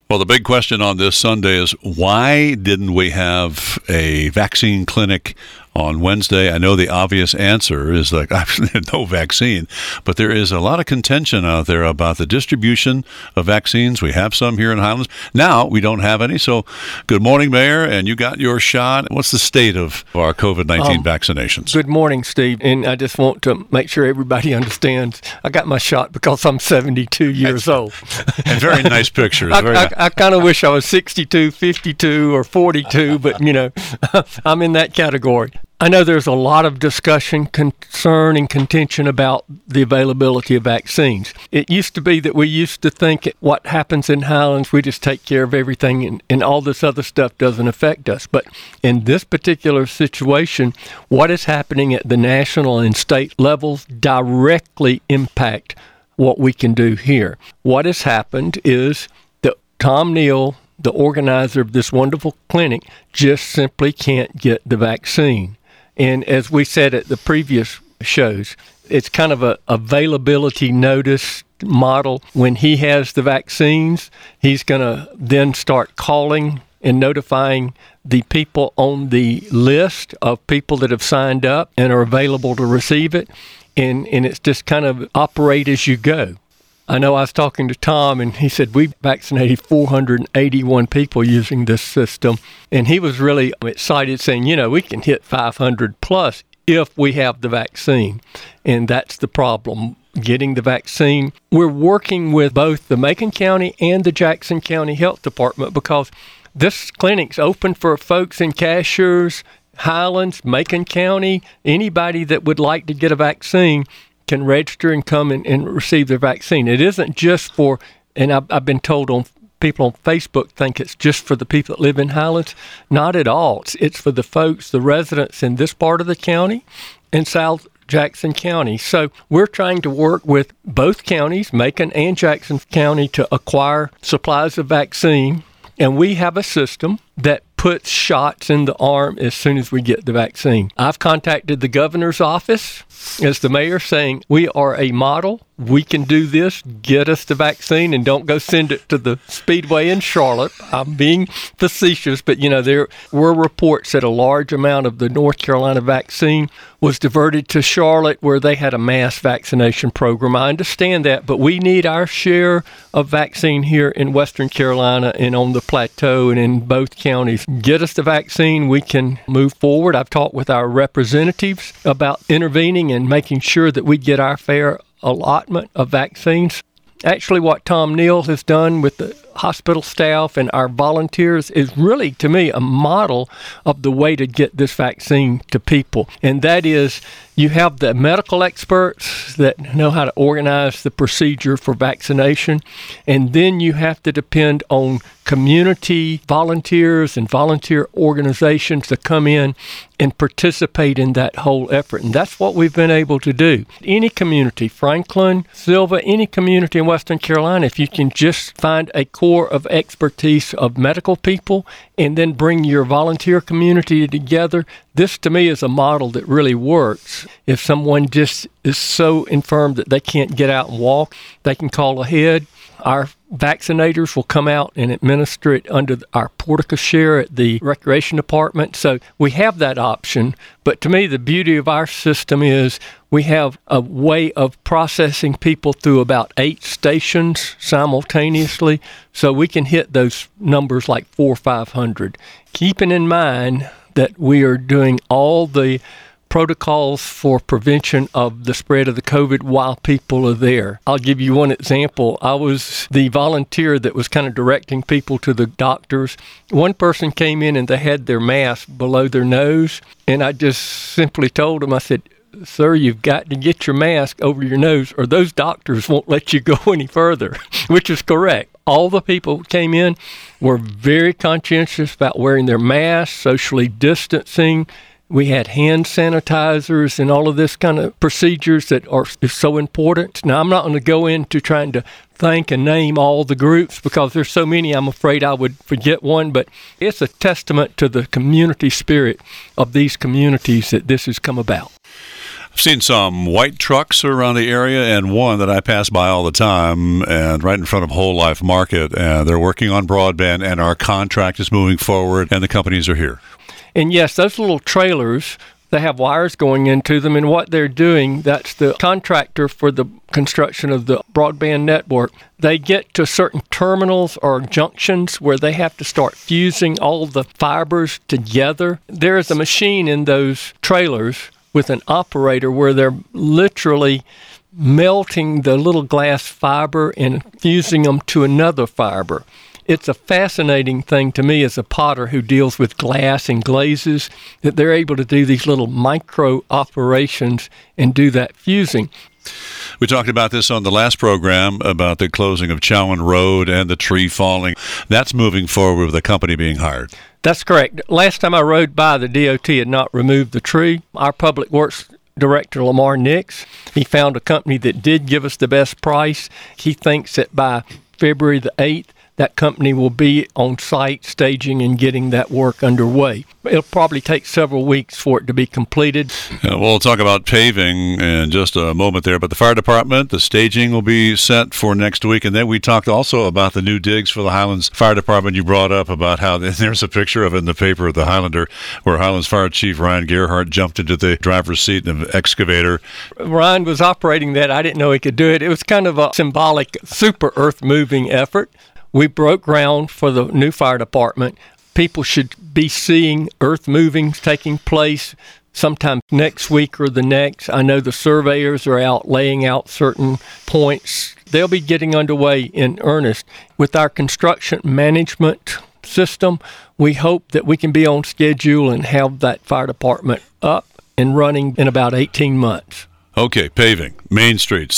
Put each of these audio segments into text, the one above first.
Well, the big question on this Sunday is why didn't we have a vaccine clinic on Wednesday? I know the obvious answer is like no vaccine, but there is a lot of contention out there about the distribution of vaccines. We have some here in Highlands. Now we don't have any. So good morning, Mayor, and you got your shot. What's the state of our COVID-19 vaccinations? Good morning, Steve. And I just want to make sure everybody understands I got my shot because I'm 72 years old. And very nice pictures. I kind of wish I was 62, 52, or 42, but, I'm in that category. I know there's a lot of discussion, concern, and contention about the availability of vaccines. It used to be that we used to think what happens in Highlands, we just take care of everything and all this other stuff doesn't affect us. But in this particular situation, what is happening at the national and state levels directly impact what we can do here. What has happened is that Tom Neal, the organizer of this wonderful clinic, just simply can't get the vaccine. And as we said at the previous shows, it's kind of a availability notice model. When he has the vaccines, he's going to then start calling and notifying the people on the list of people that have signed up and are available to receive it. And it's just kind of operate as you go. I know I was talking to Tom, and he said we vaccinated 481 people using this system. And he was really excited, saying, we can hit 500 plus if we have the vaccine. And that's the problem, getting the vaccine. We're working with both the Macon County and the Jackson County Health Department because this clinic's open for folks in Cashiers, Highlands, Macon County. Anybody that would like to get a vaccine can register and come and receive their vaccine. It isn't just for, and I've been told people on Facebook think it's just for the people that live in Highlands. Not at all. It's for the folks, the residents in this part of the county and South Jackson County. So we're trying to work with both counties, Macon and Jackson County, to acquire supplies of vaccine. And we have a system that puts shots in the arm as soon as we get the vaccine. I've contacted the governor's office as the mayor saying, we are a model. We can do this. Get us the vaccine and don't go send it to the Speedway in Charlotte. I'm being facetious, but there were reports that a large amount of the North Carolina vaccine was diverted to Charlotte where they had a mass vaccination program. I understand that, but we need our share of vaccine here in Western Carolina and on the plateau and in both counties. Get us the vaccine, we can move forward. I've talked with our representatives about intervening and making sure that we get our fair allotment of vaccines. Actually, what Tom Neal has done with the hospital staff and our volunteers is really, to me, a model of the way to get this vaccine to people. And that is, you have the medical experts that know how to organize the procedure for vaccination, and then you have to depend on community volunteers and volunteer organizations to come in and participate in that whole effort. And that's what we've been able to do. Any community, Franklin, Sylva, any community in Western Carolina, if you can just find a core of expertise of medical people and then bring your volunteer community together, this to me is a model that really works. If someone just is so infirm that they can't get out and walk, they can call ahead. Our vaccinators will come out and administer it under our portico share at the recreation department. So we have that option. But to me, the beauty of our system is we have a way of processing people through about 8 stations simultaneously. So we can hit those numbers like 400 or 500. Keeping in mind that we are doing all the protocols for prevention of the spread of the COVID while people are there. I'll give you one example. I was the volunteer that was kind of directing people to the doctors. One person came in and they had their mask below their nose, and I just simply told them, I said, sir, you've got to get your mask over your nose or those doctors won't let you go any further, which is correct. All the people who came in were very conscientious about wearing their masks, socially distancing. We had hand sanitizers and all of this kind of procedures that are so important. Now, I'm not going to go into trying to thank and name all the groups because there's so many, I'm afraid I would forget one, but it's a testament to the community spirit of these communities that this has come about. I've seen some white trucks around the area and one that I pass by all the time and right in front of Whole Life Market, and they're working on broadband, and our contract is moving forward and the companies are here. And yes, those little trailers, they have wires going into them, and what they're doing, that's the contractor for the construction of the broadband network. They get to certain terminals or junctions where they have to start fusing all the fibers together. There is a machine in those trailers with an operator where they're literally melting the little glass fiber and fusing them to another fiber. It's a fascinating thing to me as a potter who deals with glass and glazes, that they're able to do these little micro operations and do that fusing. We talked about this on the last program about the closing of Chowan Road and the tree falling. That's moving forward with the company being hired. That's correct. Last time I rode by, the DOT had not removed the tree. Our Public Works Director, Lamar Nix, he found a company that did give us the best price. He thinks that by February the 8th, that company will be on site staging and getting that work underway. It'll probably take several weeks for it to be completed. We'll talk about paving in just a moment there, but the fire department, the staging will be set for next week. And then we talked also about the new digs for the Highlands Fire Department. You brought up about how there's a picture of it in the paper of the Highlander where Highlands Fire Chief Ryan Gerhardt jumped into the driver's seat in an excavator. Ryan was operating that. I didn't know he could do it. It was kind of a symbolic super earth moving effort. We broke ground for the new fire department. People should be seeing earth movings taking place sometime next week or the next. I know the surveyors are out laying out certain points. They'll be getting underway in earnest. With our construction management system, we hope that we can be on schedule and have that fire department up and running in about 18 months. Okay, paving, Main Street,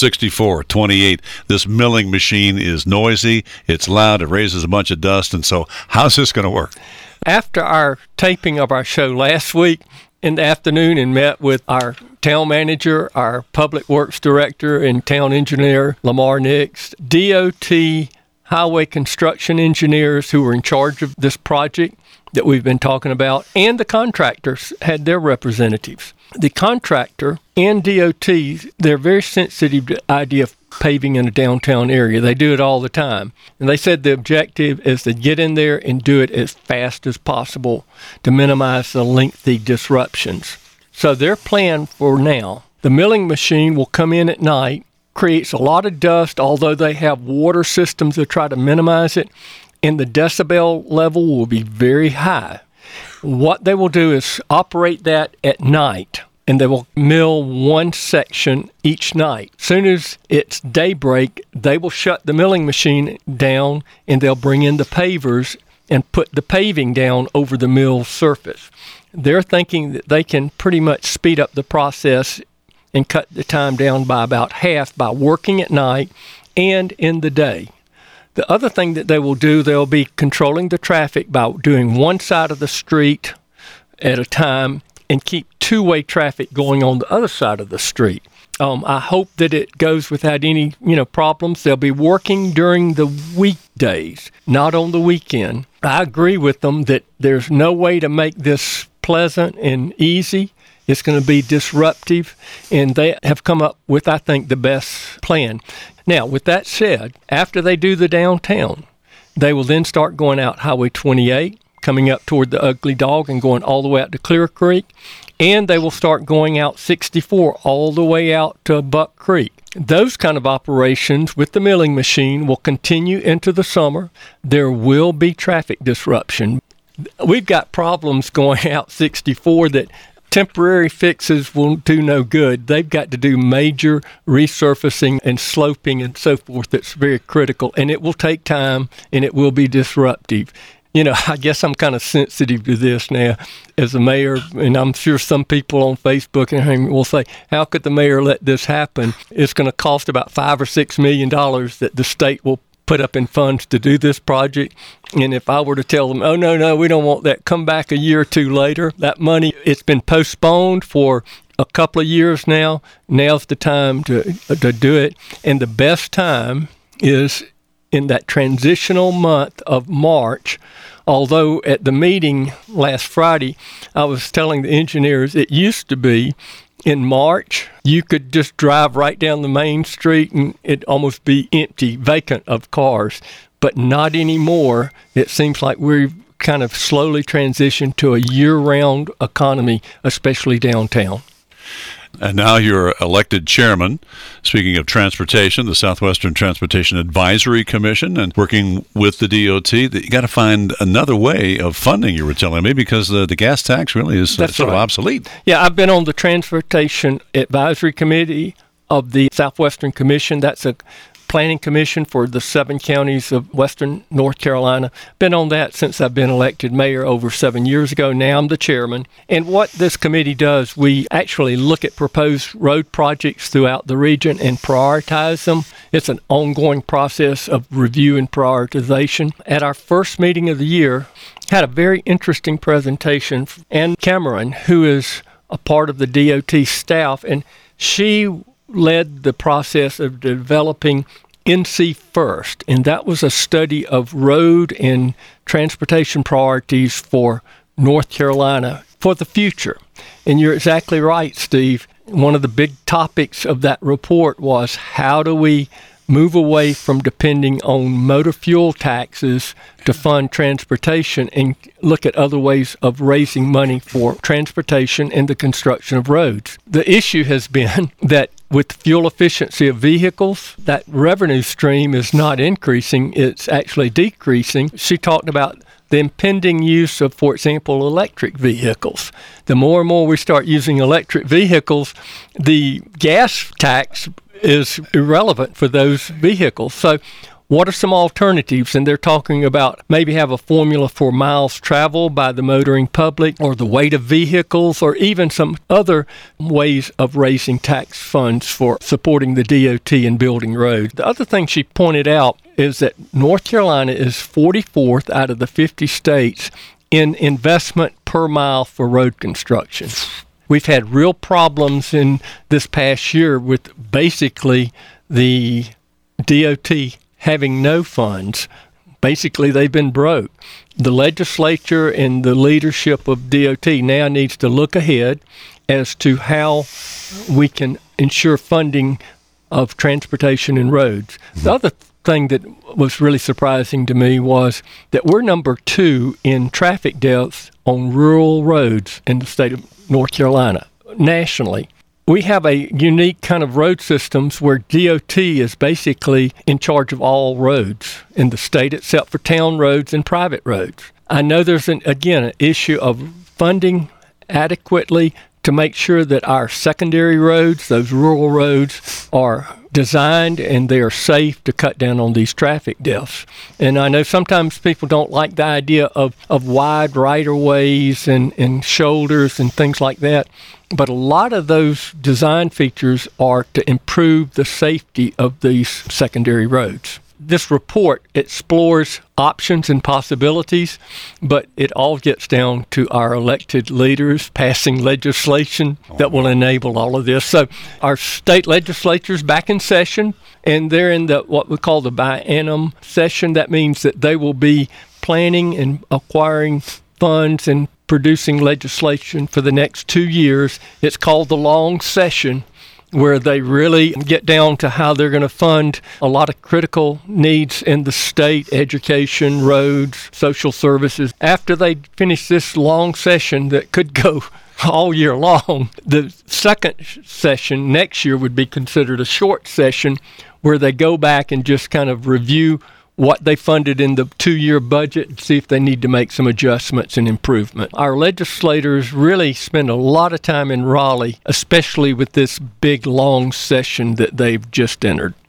6428. This milling machine is noisy, it's loud, it raises a bunch of dust, and so how's this going to work? After our taping of our show last week in the afternoon and met with our town manager, our public works director, and town engineer, Lamar Nix, DOT highway construction engineers who were in charge of this project that we've been talking about, and the contractors had their representatives. The contractor and DOT, they're very sensitive to the idea of paving in a downtown area. They do it all the time. And they said the objective is to get in there and do it as fast as possible to minimize the lengthy disruptions. So their plan for now, the milling machine will come in at night, creates a lot of dust, although they have water systems to try to minimize it, and the decibel level will be very high. What they will do is operate that at night, and they will mill one section each night. As soon as it's daybreak, they will shut the milling machine down, and they'll bring in the pavers and put the paving down over the mill surface. They're thinking that they can pretty much speed up the process and cut the time down by about half by working at night and in the day. The other thing that they will do, they'll be controlling the traffic by doing one side of the street at a time and keep two-way traffic going on the other side of the street. I hope that it goes without any, problems. They'll be working during the weekdays, not on the weekend. I agree with them that there's no way to make this pleasant and easy. It's going to be disruptive, and they have come up with, I think, the best plan. Now, with that said, after they do the downtown, they will then start going out Highway 28, coming up toward the Ugly Dog and going all the way out to Clear Creek, and they will start going out 64 all the way out to Buck Creek. Those kind of operations with the milling machine will continue into the summer. There will be traffic disruption. We've got problems going out 64 that temporary fixes will do no good. They've got to do major resurfacing and sloping and so forth. That's very critical, and it will take time, and it will be disruptive. I guess I'm kind of sensitive to this now as a mayor, and I'm sure some people on Facebook and will say, how could the mayor let this happen? It's going to cost about $5 or $6 million that the state will put up in funds to do this project. And if I were to tell them, oh, no, we don't want that, come back a year or two later, that money, it's been postponed for a couple of years now. Now's the time to do it. And the best time is in that transitional month of March. Although at the meeting last Friday, I was telling the engineers it used to be in March, you could just drive right down the main street and it'd almost be empty, vacant of cars. But not anymore. It seems like we've kind of slowly transitioned to a year-round economy, especially downtown. And now you're elected chairman, speaking of transportation, the Southwestern Transportation Advisory Commission, and working with the DOT. You got to find another way of funding, you were telling me, because the gas tax really is sort of obsolete. Yeah, I've been on the Transportation Advisory Committee of the Southwestern Commission. That's a planning commission for the 7 counties of western North Carolina. Been on that since I've been elected mayor over 7 years ago. Now I'm the chairman. And what this committee does, we actually look at proposed road projects throughout the region and prioritize them. It's an ongoing process of review and prioritization. At our first meeting of the year, had a very interesting presentation. Ann Cameron, who is a part of the DOT staff, and she led the process of developing NC First, and that was a study of road and transportation priorities for North Carolina for the future. And you're exactly right, Steve. One of the big topics of that report was how do we move away from depending on motor fuel taxes to fund transportation and look at other ways of raising money for transportation and the construction of roads. The issue has been that with fuel efficiency of vehicles, that revenue stream is not increasing, it's actually decreasing. She talked about the impending use of, for example, electric vehicles. The more and more we start using electric vehicles, the gas tax is irrelevant for those vehicles. So what are some alternatives? And they're talking about maybe have a formula for miles traveled by the motoring public or the weight of vehicles or even some other ways of raising tax funds for supporting the DOT and building roads. The other thing she pointed out is that North Carolina is 44th out of the 50 states in investment per mile for road construction. We've had real problems in this past year with basically the DOT having no funds. Basically, they've been broke. The legislature and the leadership of DOT now needs to look ahead as to how we can ensure funding of transportation and roads. The other thing that was really surprising to me was that we're number 2 in traffic deaths on rural roads in the state of North Carolina. Nationally, we have a unique kind of road systems where DOT is basically in charge of all roads in the state except for town roads and private roads. I know there's, an issue of funding adequately to make sure that our secondary roads, those rural roads, are designed and they are safe to cut down on these traffic deaths. And I know sometimes people don't like the idea of wide right-of-ways and shoulders and things like that, but a lot of those design features are to improve the safety of these secondary roads. This report explores options and possibilities, but it all gets down to our elected leaders passing legislation that will enable all of this. So our state legislature's back in session, and they're in what we call the biennium session. That means that they will be planning and acquiring funds and producing legislation for the next 2 years. It's called the long session, where they really get down to how they're going to fund a lot of critical needs in the state, education, roads, social services. After they finish this long session that could go all year long, the second session next year would be considered a short session where they go back and just kind of review what they funded in the 2-year budget and see if they need to make some adjustments and improvement. Our legislators really spend a lot of time in Raleigh, especially with this big, long session that they've just entered.